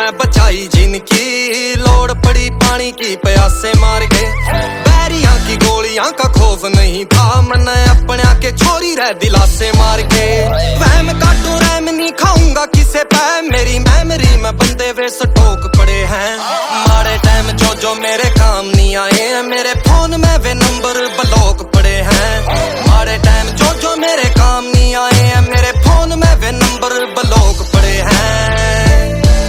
मैं बचाई जिनकी, लोड़ पड़ी पानी की प्यासे मार के। बैरियां की गोलियां का खौफ नहीं था, मैंने अपने के छोरी रह दिलासे मार के। वहम काटू रैम नहीं खाऊंगा किसे पे, मेरी मेमोरी में बंदे वे स्टॉक पड़े हैं। मारे टाइम जो मेरे काम नहीं आए हैं, मेरे फोन में वे नंबर ब्लॉक पड़े हैं। मारे टाइम जो मेरे काम नहीं आए हैं, मेरे फोन में वे नंबर ब्लॉक पड़े हैं।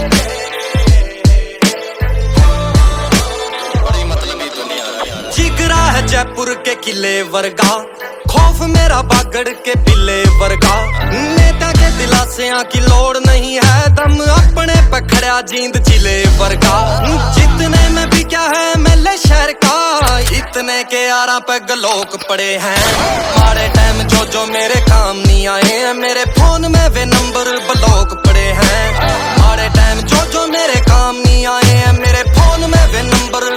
बड़ी मतलबी दुनिया, जिगरा है जयपुर के किले वर्गा, खौफ मेरा बागड़ के बिल्ले वर्गा। नेता के दिलासियां की लोड़ नहीं है, दम अपने पखड़ा जींद जिले वर्गा। जितने में भी क्या है मेले शहर का, इतने के यारा पे गलोक पड़े हैं। मारे टाइम जो मेरे काम नहीं आए हैं, मेरे फोन में वे नंबर ब्लॉक पड़े हैं। मारे टाइम जो मेरे काम नहीं आए हैं, मेरे फोन में वे नंबर।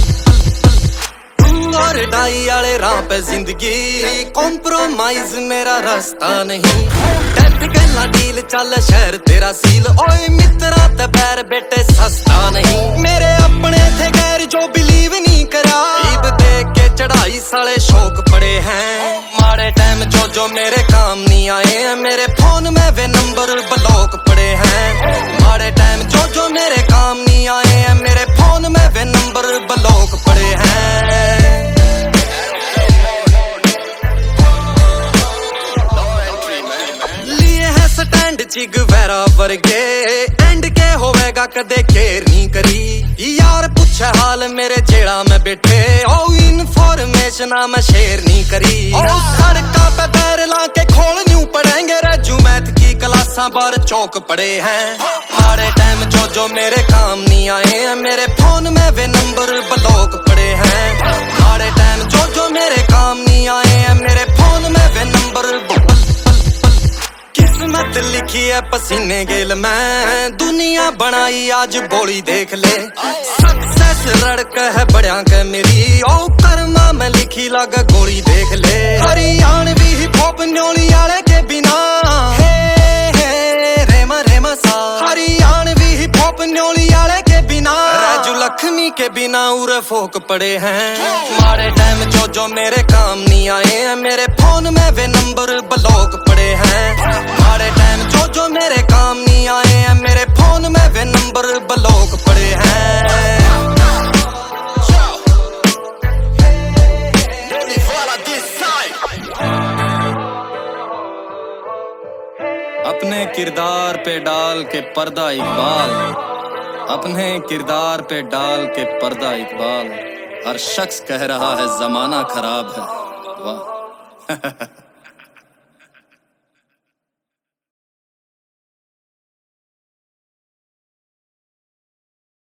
और डाई वाले राह पे जिंदगी, कॉम्प्रोमाइज मेरा रास्ता नहीं। डेथ गला डील चल शहर तेरा सील, ओए मित्रा ते पैर बेटे सस्ता नहीं। मेरे अपने थे गैर जो बिलीव नहीं करा, ईद देख के चढ़ाई साले शौक पड़े हैं। मारे टाइम जो मेरे काम नहीं आए हैं, मेरे फोन में वे नंबर ब्लॉक पड़े हैं। मारे टाइम जो मेरे काम नहीं आए हैं, मेरे फोन में वे नंबर ब्लॉक पड़े हैं। स्टैंड चिग वैरा वर्गे, एंड के होवेगा कदे केयर नहीं करी। यार पूछे हाल मेरे जेड़ा में बैठे, ओ इनफॉर्मेशन मैं शेयर नहीं करी। सड़का पे पैर लाके खोल न्यू पड़ेंगे, रज्जू मैथ की क्लासा बार चौक पड़े हैं। मारे टाइम जो मेरे काम नहीं आए हैं, मेरे फोन में वे नंबर ब्लॉक पड़े हैं। मारे टाइम जो मेरे काम नहीं आए हैं, मेरे फोन में वे नंबर। किस्मत लिखी है पसीने गेल में, दुनिया बनाई आज बोली देख ले। सक्सेस रड़क है बड़िया के मेरी, ओ कर्मा में लिखी लग गोली देख ले। हरियाणवी हिप हॉप न्योली आले के बिना, हे रेमा रेमा सा। हरियाणवी हिप हॉप न्योली आले के बिना, राजू लक्ष्मी के बिना उरे फोक पड़े हैं। मारे टाइम जो मेरे काम नहीं आए हैं, मेरे फोन में वे नंबर ब्लॉक पड़े हैं। मारे टाइम जो मेरे काम नहीं आए हैं, मेरे फोन में वे नंबर ब्लॉक पड़े हैं। अपने किरदार पे डाल के पर्दा इकबाल, अपने किरदार पे डाल के पर्दा इकबाल। हर शख्स कह रहा है जमाना खराब है, वाह।